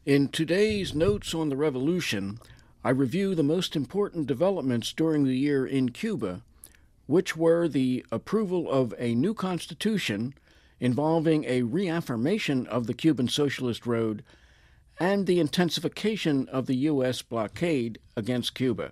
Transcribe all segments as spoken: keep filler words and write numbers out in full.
In today's Notes on the Revolution, I review the most important developments during the year in Cuba, which were the approval of a new constitution involving a reaffirmation of the Cuban Socialist Road and the intensification of the U S blockade against Cuba.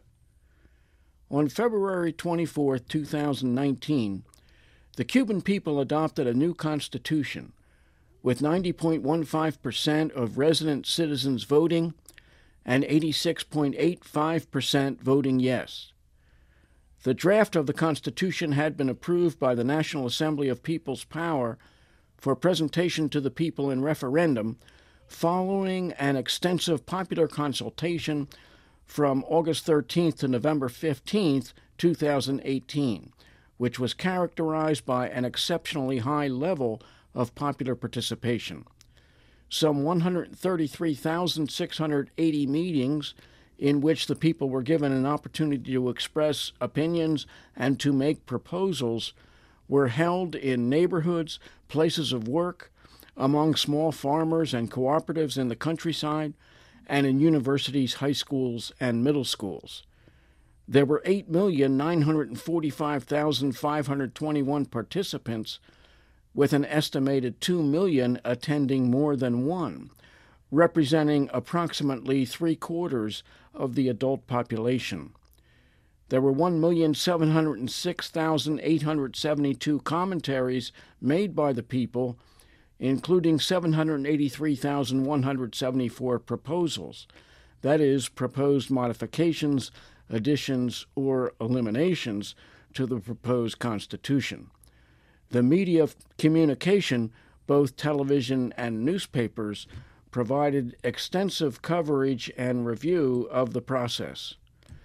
On February twenty-fourth, two thousand nineteen, the Cuban people adopted a new constitution, with ninety point one five percent of resident citizens voting and eighty-six point eight five percent voting yes. The draft of the Constitution had been approved by the National Assembly of People's Power for presentation to the people in referendum following an extensive popular consultation from August thirteenth to November fifteenth, two thousand eighteen, which was characterized by an exceptionally high level of popular participation. Some one hundred thirty-three thousand six hundred eighty meetings in which the people were given an opportunity to express opinions and to make proposals were held in neighborhoods, places of work, among small farmers and cooperatives in the countryside, and in universities, high schools, and middle schools. There were eight million nine hundred forty-five thousand five hundred twenty-one participants, with an estimated two million attending more than one, representing approximately three-quarters of the adult population. There were one million seven hundred six thousand eight hundred seventy-two commentaries made by the people, including seven hundred eighty-three thousand one hundred seventy-four proposals, that is, proposed modifications, additions, or eliminations to the proposed Constitution. The media of communication, both television and newspapers, provided extensive coverage and review of the process.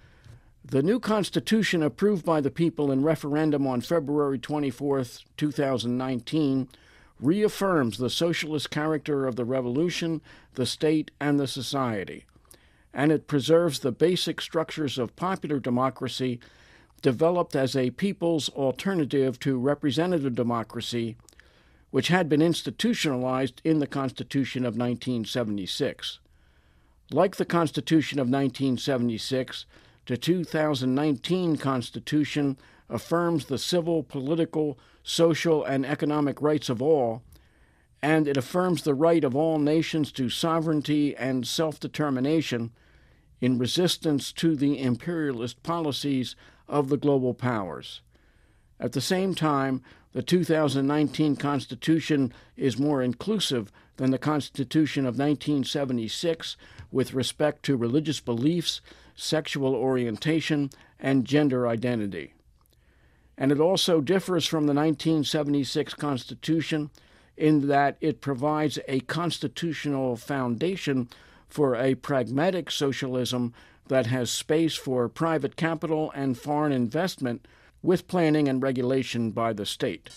The new Constitution approved by the people in referendum on February twenty-fourth, two thousand nineteen, reaffirms the socialist character of the revolution, the state, and the society, and it preserves the basic structures of popular democracy developed as a people's alternative to representative democracy, which had been institutionalized in the Constitution of nineteen seventy-six. Like the Constitution of nineteen seventy-six, the two thousand nineteen Constitution affirms the civil, political, social, and economic rights of all, and it affirms the right of all nations to sovereignty and self-determination in resistance to the imperialist policies of the global powers. At the same time, the two thousand nineteen Constitution is more inclusive than the Constitution of nineteen seventy-six with respect to religious beliefs, sexual orientation, and gender identity. And it also differs from the nineteen seventy-six Constitution in that it provides a constitutional foundation for a pragmatic socialism that has space for private capital and foreign investment with planning and regulation by the state.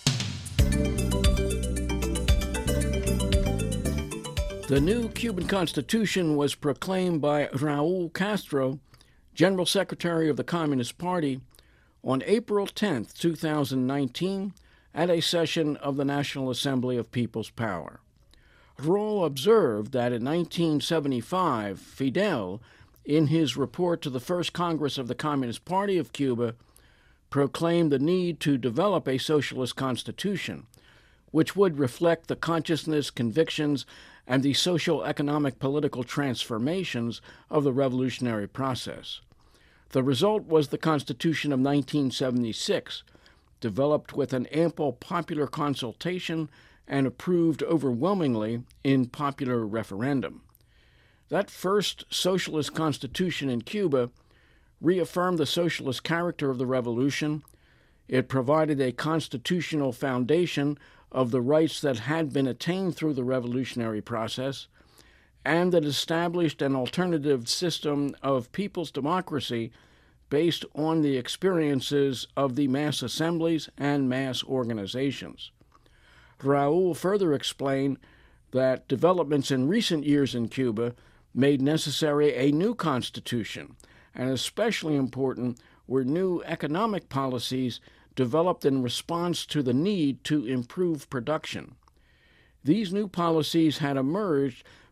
The new Cuban Constitution was proclaimed by Raul Castro, General Secretary of the Communist Party, on April tenth, two thousand nineteen, at a session of the National Assembly of People's Power. Raul observed that in nineteen seventy-five, Fidel, in his report to the First Congress of the Communist Party of Cuba, proclaimed the need to develop a socialist constitution, which would reflect the consciousness, convictions, and the social, economic, political transformations of the revolutionary process. The result was the Constitution of nineteen seventy-six, developed with an ample popular consultation and approved overwhelmingly in popular referendum. That first socialist constitution in Cuba reaffirmed the socialist character of the revolution. It provided a constitutional foundation of the rights that had been attained through the revolutionary process, and it established an alternative system of people's democracy based on the experiences of the mass assemblies and mass organizations. Raul further explained that developments in recent years in Cuba made necessary a new constitution, and especially important were new economic policies developed in response to the need to improve production. These new policies had emerged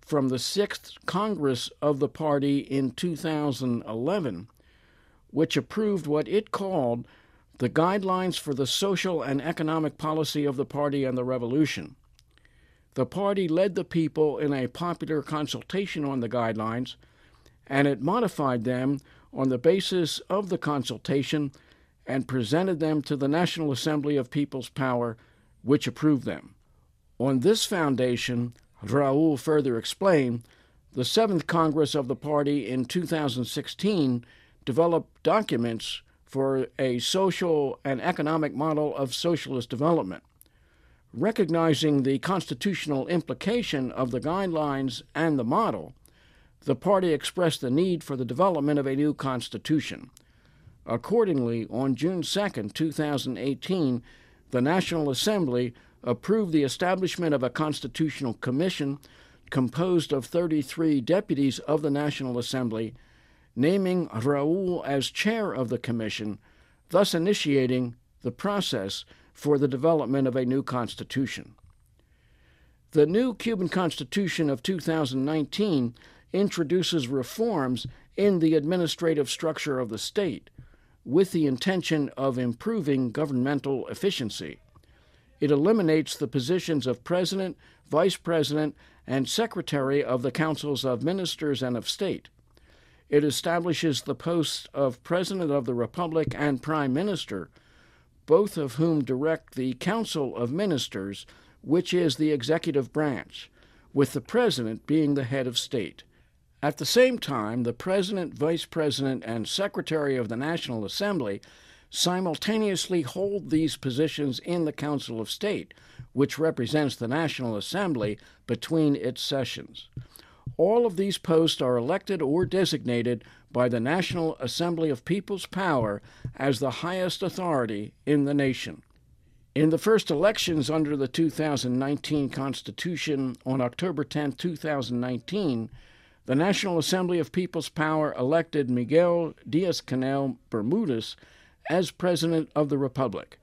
from the sixth Congress of the party in two thousand eleven, which approved what it called the Guidelines for the Social and Economic Policy of the Party and the Revolution. The party led the people in a popular consultation on the guidelines, and it modified them on the basis of the consultation and presented them to the National Assembly of People's Power, which approved them. On this foundation, Raul further explained, the seventh Congress of the party in two thousand sixteen developed documents for a social and economic model of socialist development. Recognizing the constitutional implication of the guidelines and the model, the party expressed the need for the development of a new constitution. Accordingly, on June second, two thousand eighteen, the National Assembly approved the establishment of a constitutional commission composed of thirty-three deputies of the National Assembly, naming Raul as chair of the commission, thus initiating the process for the development of a new constitution. The new Cuban Constitution of two thousand nineteen introduces reforms in the administrative structure of the state with the intention of improving governmental efficiency. It eliminates the positions of President, Vice President, and Secretary of the Councils of Ministers and of State. It establishes the posts of President of the Republic and Prime Minister, both of whom direct the Council of Ministers, which is the executive branch, with the President being the head of state. At the same time, the President, Vice President, and Secretary of the National Assembly simultaneously hold these positions in the Council of State, which represents the National Assembly between its sessions. All of these posts are elected or designated by the National Assembly of People's Power as the highest authority in the nation. In the first elections under the two thousand nineteen Constitution on October tenth, two thousand nineteen, the National Assembly of People's Power elected Miguel Diaz-Canel Bermudez as President of the Republic.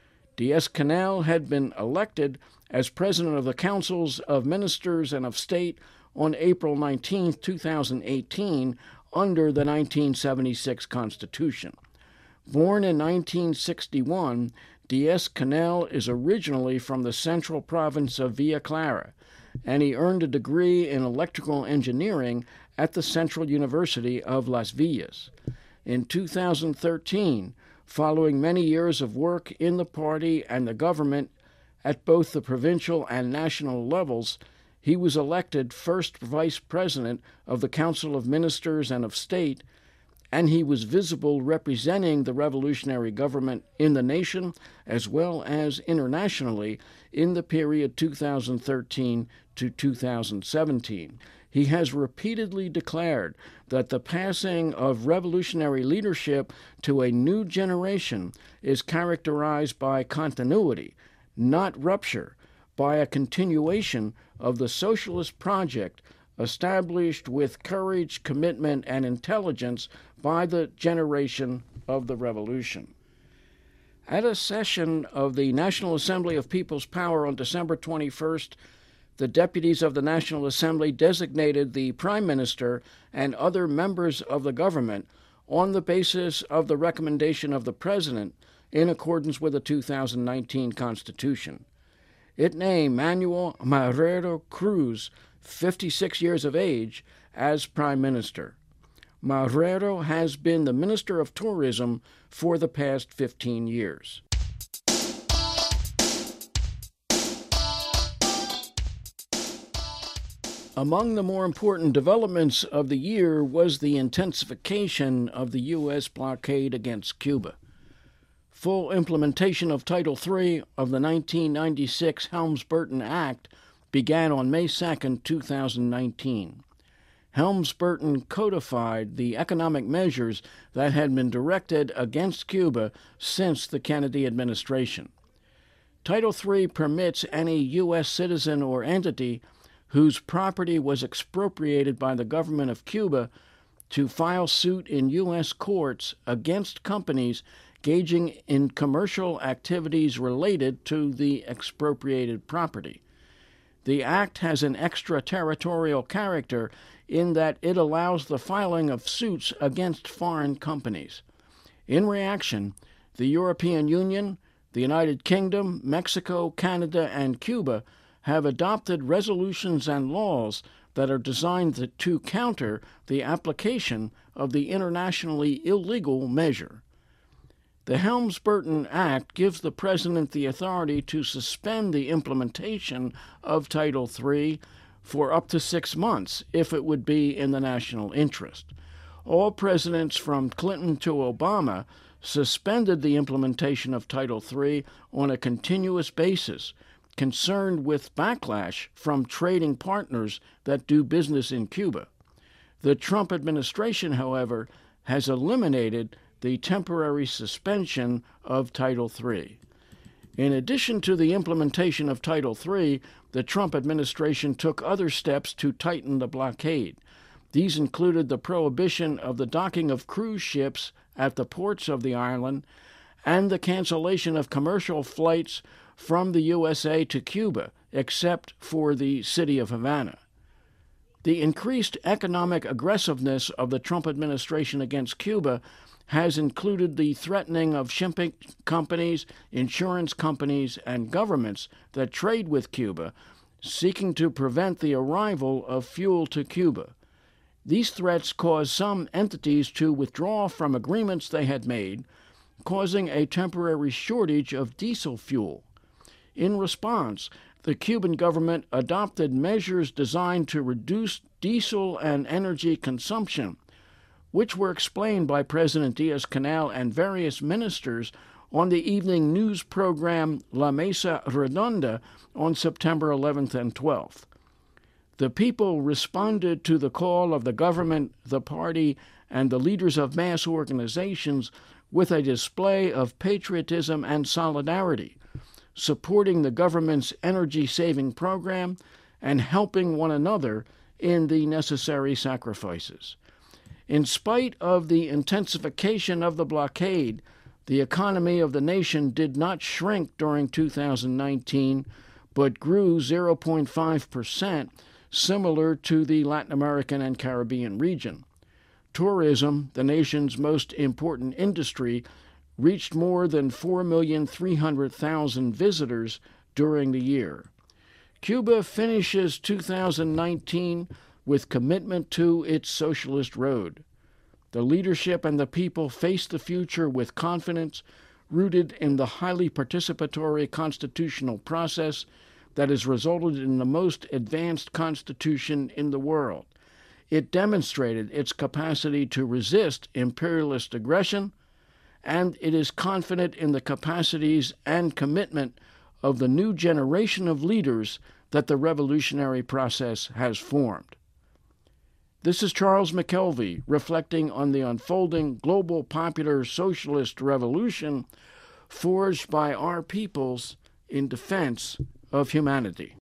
Diaz-Canel had been elected as President of the Councils of Ministers and of State on April nineteenth, two thousand eighteen, under the nineteen seventy-six Constitution. Born in nineteen sixty-one, Diaz-Canel is originally from the central province of Villa Clara, and he earned a degree in electrical engineering at the Central University of Las Villas. In two thousand thirteen, following many years of work in the party and the government at both the provincial and national levels, he was elected first vice president of the Council of Ministers and of State, and he was visible representing the revolutionary government in the nation as well as internationally in the period two thousand thirteen to two thousand seventeen. He has repeatedly declared that the passing of revolutionary leadership to a new generation is characterized by continuity, not rupture, by a continuation of the socialist project established with courage, commitment, and intelligence by the generation of the revolution. At a session of the National Assembly of People's Power on December twenty-first, the deputies of the National Assembly designated the Prime Minister and other members of the government on the basis of the recommendation of the President in accordance with the two thousand nineteen Constitution. It named Manuel Marrero Cruz, fifty-six years of age, as Prime Minister. Marrero has been the Minister of Tourism for the past fifteen years. Among the more important developments of the year was the intensification of the U S blockade against Cuba. Full implementation of Title three of the nineteen ninety-six Helms-Burton Act began on May second, two thousand nineteen. Helms-Burton codified the economic measures that had been directed against Cuba since the Kennedy administration. Title three permits any U S citizen or entity whose property was expropriated by the government of Cuba to file suit in U S courts against companies engaging in commercial activities related to the expropriated property. The act has an extraterritorial character in that it allows the filing of suits against foreign companies. In reaction, the European Union, the United Kingdom, Mexico, Canada, and Cuba have adopted resolutions and laws that are designed to counter the application of the internationally illegal measure. The Helms-Burton Act gives the President the authority to suspend the implementation of Title three for up to six months if it would be in the national interest. All presidents from Clinton to Obama suspended the implementation of Title three on a continuous basis, concerned with backlash from trading partners that do business in Cuba. The Trump administration, however, has eliminated the temporary suspension of Title three. In addition to the implementation of Title three, the Trump administration took other steps to tighten the blockade. These included the prohibition of the docking of cruise ships at the ports of the island and the cancellation of commercial flights from the U S A to Cuba, except for the city of Havana. The increased economic aggressiveness of the Trump administration against Cuba has included the threatening of shipping companies, insurance companies, and governments that trade with Cuba, seeking to prevent the arrival of fuel to Cuba. These threats caused some entities to withdraw from agreements they had made, causing a temporary shortage of diesel fuel. In response, the Cuban government adopted measures designed to reduce diesel and energy consumption, which were explained by President Diaz-Canel and various ministers on the evening news program La Mesa Redonda on September eleventh and twelfth. The people responded to the call of the government, the party, and the leaders of mass organizations with a display of patriotism and solidarity, supporting the government's energy-saving program and helping one another in the necessary sacrifices. In spite of the intensification of the blockade, the economy of the nation did not shrink during two thousand nineteen, but grew zero point five percent, similar to the Latin American and Caribbean region. Tourism, the nation's most important industry, reached more than four million three hundred thousand visitors during the year. Cuba finishes two thousand nineteen with commitment to its socialist road. The leadership and the people face the future with confidence, rooted in the highly participatory constitutional process that has resulted in the most advanced constitution in the world. It demonstrated its capacity to resist imperialist aggression, and it is confident in the capacities and commitment of the new generation of leaders that the revolutionary process has formed. This is Charles McKelvey reflecting on the unfolding global popular socialist revolution forged by our peoples in defense of humanity.